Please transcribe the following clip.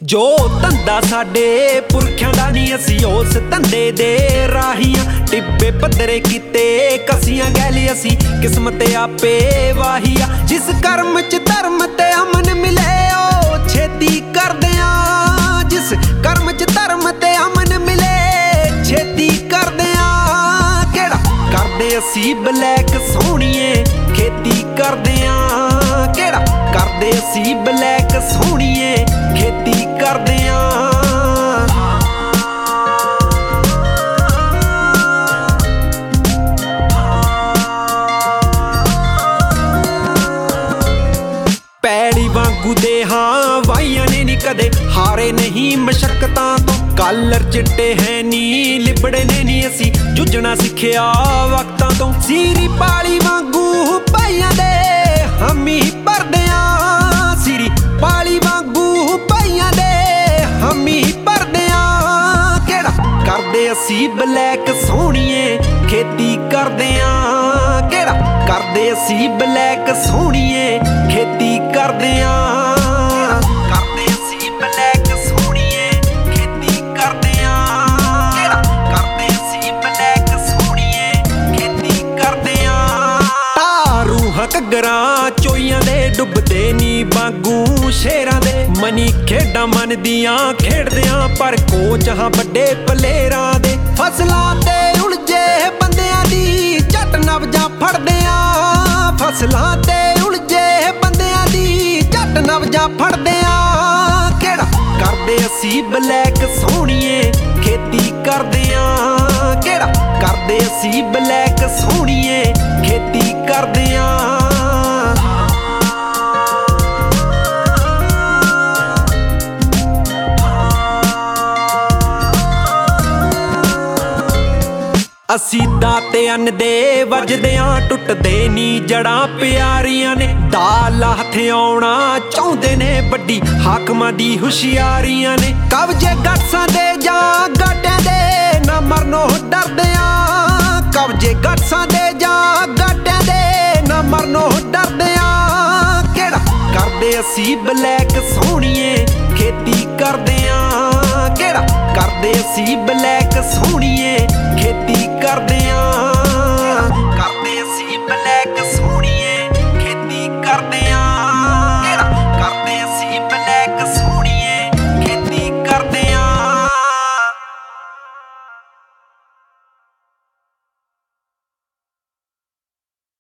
ਜੋ ਧੰਦਾ ਸਾਡੇ ਪੁਰਖਿਆਂ ਦਾ ਨਹੀਂ, ਅਸੀਂ ਉਸ ਧੰਦੇ ਦੇ ਰਾਹੀਆਂ। ਟਿੱਬੇ ਪੱਧਰੇ ਕੀਤੇ ਕਸੀਆਂ ਗੈਲੀ, ਅਸੀਂ ਕਿਸਮਤ ਆਪੇ ਵਾਹੀਆ। ਜਿਸ ਕਰਮ ਚ ਧਰਮ ਤੇ ਅਮਨ ਮਿਲੇ ਉਹ ਛੇਤੀ ਕਰਦਿਆਂ, ਜਿਸ ਕਰਮ ਚ ਧਰਮ ਤੇ ਅਮਨ ਮਿਲੇ ਛੇਤੀ ਕਰਦਿਆਂ। ਕਿਹੜਾ ਕਰਦੇ ਅਸੀਂ ਬਲੈਕ ਸੋਹਣੀਏ ਖੇਤੀ ਕਰਦਿਆਂ, ਕਿਹੜਾ ਕਰਦੇ ਅਸੀਂ ਬਲੈਕ ਸੋਹਣੀਏ ਖੇਤੀ ਕਰਦਿਆਂ। ਪੈੜੀ ਵਾਂਗੂ ਦੇ ਹਾਂ ਵਾਈਆਂ ਨੇ ਨੀ ਕਦੇ ਹਾਰੇ ਨਹੀਂ ਮਸ਼ੱਕਤਾਂ ਤੋਂ। ਕਾਲਰ ਚਿੱਟੇ ਹੈ ਨੀ ਲਿਬੜੇ ਨੇ ਨੀ, ਅਸੀਂ ਜੁੱਝਣਾ ਸਿੱਖਿਆ ਵਕਤਾਂ ਤੋਂ। ਸੀਰੀ ਪਾਲੀ ਵਾਂਗੂ ਭਾਈਆਂ ਦੇ ਹਮੀ ਭਰਦਿਆਂ, ਸੀਰੀ ਪਾਲੀ ਵਾਂਗੂ ਭਾਈਆਂ ਦੇ ਹਮੀ ਭਰਦਿਆਂ। ਕਿਹੜਾ ਕਰਦੇ ਅਸੀਂ ਬਲੈਕ ਸੋਹਣੀਏ ਖੇਤੀ ਕਰਦਿਆਂ, ਕਿਹੜਾ ਕਰਦੇ ਅਸੀਂ ਬਲੈਕ ਸੋਹਣੀਏ ਖੇਤੀ ਕਰਦਿਆਂ। ਕਰਦੇ ਅਸੀਂ ਬਲੈਕ ਸੋਹਣੀਏ ਖੇਤੀ ਕਰਦਿਆਂ, ਕਿਹੜਾ ਕਰਦੇ ਅਸੀਂ ਬਲੈਕ ਸੋਹਣੀਏ ਖੇਤੀ ਕਰਦਿਆਂ। ਤਾਰੂ ਘੱਗਰਾਂ ਚੋਈਆਂ ਦੇ ਡੁੱਬਦੇ ਨੀ ਵਾਂਗੂ ਸ਼ੇਰਾਂ ਦੇ। ਮਨੀ ਖੇਡਾਂ ਮਨ ਦੀਆਂ ਖੇਡਦਿਆਂ ਪਰ ਕੋਚ ਹਾਂ ਵੱਡੇ ਪਲੇਰਾਂ ਦੇ। ਫਸਲਾਂ ਤੇ ਉਲਝੇ ਬੰਦਿਆਂ ਦੀ ਝੱਟ ਨਬਜਾਂ ਫੜਦਿਆਂ, ਫਸਲਾਂ ਤੇ ਉਲਝੇ ਬੰਦਿਆਂ ਦੀ ਝੱਟ ਨਬਜਾਂ ਫੜਦਿਆਂ। ਕਿਹੜਾ ਕਰਦੇ ਅਸੀਂ ਬਲੈਕ ਸੋਹਣੀਏ ਖੇਤੀ ਕਰਦਿਆਂ, ਕਿਹੜਾ ਕਰਦੇ ਅਸੀਂ ਬਲੈਕ ਸੋਹਣੀਏ ਖੇਤੀ ਕਰਦਿਆਂ। ਅਸੀਂ ਦਾਤੇ ਅੰਨ ਦੇ ਵੱਜਦਿਆਂ ਟੁੱਟਦੇ ਨੀ ਜੜਾਂ ਪਿਆਰੀਆਂ ਨੇ। ਦਾਲ ਹੱਥ ਆਉਣਾ ਚਾਹੁੰਦੇ ਨੇ ਵੱਡੀ ਹਾਕਮਾਂ ਦੀ ਹੁਸ਼ਿਆਰੀਆਂ ਨੇ। ਕਬਜੇ ਗਟਸਾਂ ਦੇ ਜਾਂ ਗਾਟਿਆਂ ਦੇ ਨਾ ਮਰਨੋਂ ਡਰਦਿਆਂ, ਕਬਜੇ ਗਟਸਾਂ ਦੇ ਜਾਂ ਗਾਟਿਆਂ ਦੇ ਨਾ ਮਰਨੋਂ ਡਰਦਿਆਂ। ਕਿਹੜਾ ਕਰਦੇ ਅਸੀਂ ਬਲੈਕ ਸੋਹਣੀਏ ਖੇਤੀ ਕਰਦਿਆਂ, ਕਿਹੜਾ ਕਰਦੇ ਅਸੀਂ ਬਲੈਕ ਸੋਹਣੀਏ